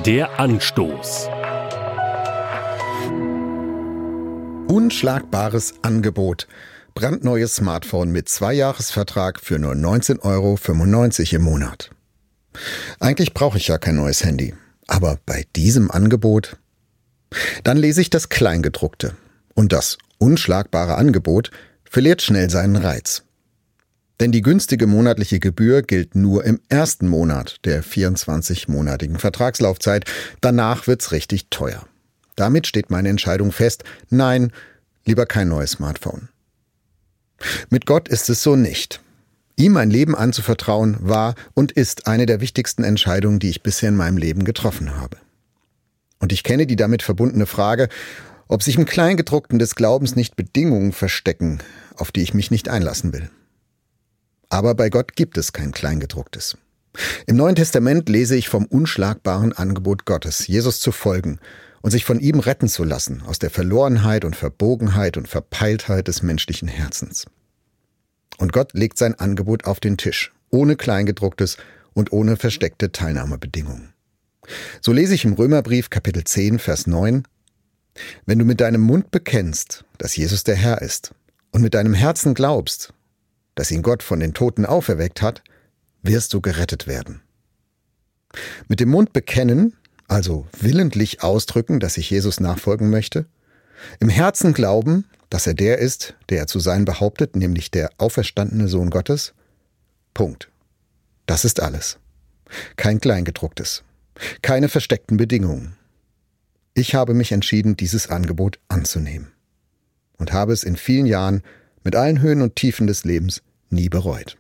Der Anstoß. Unschlagbares Angebot. Brandneues Smartphone mit 2-Jahres-Vertrag für nur 19,95 € im Monat. Eigentlich brauche ich ja kein neues Handy. Aber bei diesem Angebot? Dann lese ich das Kleingedruckte. Und das unschlagbare Angebot verliert schnell seinen Reiz. Denn die günstige monatliche Gebühr gilt nur im ersten Monat der 24-monatigen Vertragslaufzeit. Danach wird's richtig teuer. Damit steht meine Entscheidung fest: Nein, lieber kein neues Smartphone. Mit Gott ist es so nicht. Ihm mein Leben anzuvertrauen war und ist eine der wichtigsten Entscheidungen, die ich bisher in meinem Leben getroffen habe. Und ich kenne die damit verbundene Frage, ob sich im Kleingedruckten des Glaubens nicht Bedingungen verstecken, auf die ich mich nicht einlassen will. Aber bei Gott gibt es kein Kleingedrucktes. Im Neuen Testament lese ich vom unschlagbaren Angebot Gottes, Jesus zu folgen und sich von ihm retten zu lassen aus der Verlorenheit und Verbogenheit und Verpeiltheit des menschlichen Herzens. Und Gott legt sein Angebot auf den Tisch, ohne Kleingedrucktes und ohne versteckte Teilnahmebedingungen. So lese ich im Römerbrief Kapitel 10, Vers 9: Wenn du mit deinem Mund bekennst, dass Jesus der Herr ist, und mit deinem Herzen glaubst, dass ihn Gott von den Toten auferweckt hat, wirst du gerettet werden. Mit dem Mund bekennen, also willentlich ausdrücken, dass ich Jesus nachfolgen möchte, im Herzen glauben, dass er der ist, der er zu sein behauptet, nämlich der auferstandene Sohn Gottes. Punkt. Das ist alles. Kein Kleingedrucktes. Keine versteckten Bedingungen. Ich habe mich entschieden, dieses Angebot anzunehmen. Und habe es in vielen Jahren mit allen Höhen und Tiefen des Lebens nie bereut.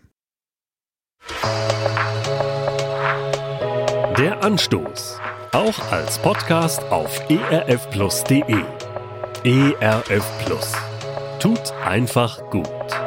Der Anstoß. Auch als Podcast auf erfplus.de. ERF Plus. Tut einfach gut.